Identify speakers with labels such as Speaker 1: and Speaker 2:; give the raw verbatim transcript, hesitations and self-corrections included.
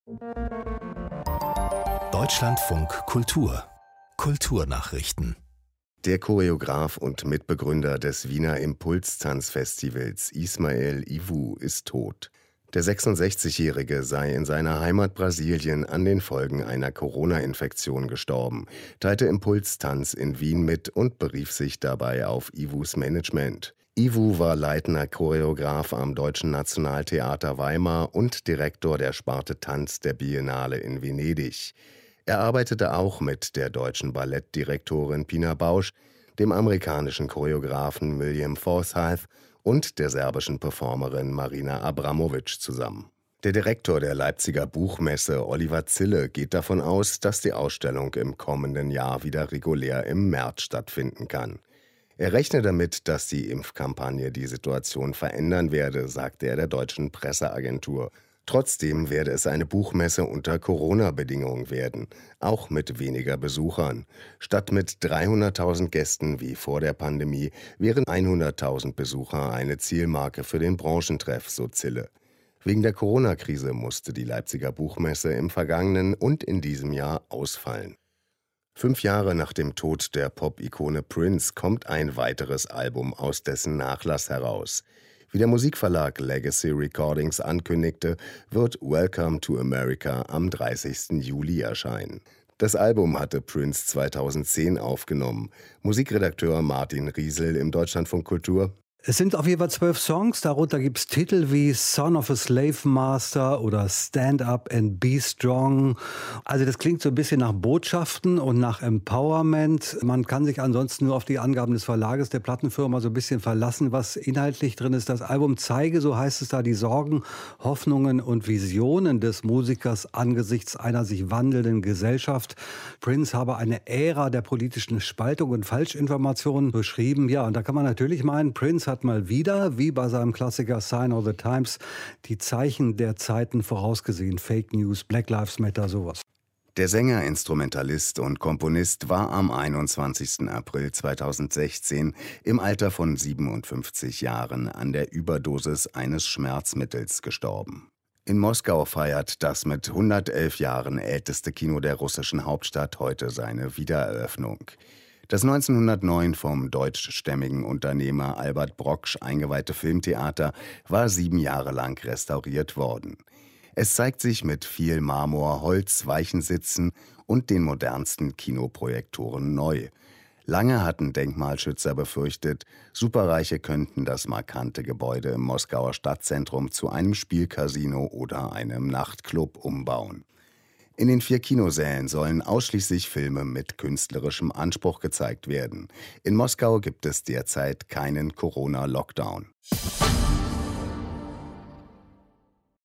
Speaker 1: Deutschlandfunk Kultur Kulturnachrichten.
Speaker 2: Der Choreograf und Mitbegründer des Wiener Impulstanzfestivals Ismael Ivu ist tot. Der sechsundsechzigjährige sei in seiner Heimat Brasilien an den Folgen einer Corona-Infektion gestorben, teilte Impulstanz in Wien mit und berief sich dabei auf Ivus Management. Ivu war leitender Choreograf am Deutschen Nationaltheater Weimar und Direktor der Sparte Tanz der Biennale in Venedig. Er arbeitete auch mit der deutschen Ballettdirektorin Pina Bausch, dem amerikanischen Choreografen William Forsythe und der serbischen Performerin Marina Abramovic zusammen. Der Direktor der Leipziger Buchmesse, Oliver Zille, geht davon aus, dass die Ausstellung im kommenden Jahr wieder regulär im März stattfinden kann. Er rechne damit, dass die Impfkampagne die Situation verändern werde, sagte er der deutschen Presseagentur. Trotzdem werde es eine Buchmesse unter Corona-Bedingungen werden, auch mit weniger Besuchern. Statt mit dreihunderttausend Gästen wie vor der Pandemie wären hunderttausend Besucher eine Zielmarke für den Branchentreff, so Zille. Wegen der Corona-Krise musste die Leipziger Buchmesse im vergangenen und in diesem Jahr ausfallen. Fünf Jahre nach dem Tod der Pop-Ikone Prince kommt ein weiteres Album aus dessen Nachlass heraus. Wie der Musikverlag Legacy Recordings ankündigte, wird Welcome to America am dreißigsten Juli erscheinen. Das Album hatte Prince zweitausendzehn aufgenommen. Musikredakteur Martin Riesel im Deutschlandfunk Kultur.
Speaker 3: Es sind auf jeden Fall zwölf Songs, darunter gibt es Titel wie Son of a Slave Master oder Stand Up and Be Strong. Also das klingt so ein bisschen nach Botschaften und nach Empowerment. Man kann sich ansonsten nur auf die Angaben des Verlages, der Plattenfirma so ein bisschen verlassen, was inhaltlich drin ist. Das Album zeige, so heißt es da, die Sorgen, Hoffnungen und Visionen des Musikers angesichts einer sich wandelnden Gesellschaft. Prince habe eine Ära der politischen Spaltung und Falschinformationen beschrieben. Ja, und da kann man natürlich meinen, Prince hat mal wieder, wie bei seinem Klassiker Sign of the Times, die Zeichen der Zeiten vorausgesehen. Fake News, Black Lives Matter, sowas.
Speaker 2: Der Sänger, Instrumentalist und Komponist war am einundzwanzigsten April zweitausendsechzehn im Alter von siebenundfünfzig Jahren an der Überdosis eines Schmerzmittels gestorben. In Moskau feiert das mit hundertelf Jahren älteste Kino der russischen Hauptstadt heute seine Wiedereröffnung. Das neunzehnhundertneun vom deutschstämmigen Unternehmer Albert Broksch eingeweihte Filmtheater war sieben Jahre lang restauriert worden. Es zeigt sich mit viel Marmor, Holz, weichen Sitzen und den modernsten Kinoprojektoren neu. Lange hatten Denkmalschützer befürchtet, Superreiche könnten das markante Gebäude im Moskauer Stadtzentrum zu einem Spielcasino oder einem Nachtclub umbauen. In den vier Kinosälen sollen ausschließlich Filme mit künstlerischem Anspruch gezeigt werden. In Moskau gibt es derzeit keinen Corona-Lockdown.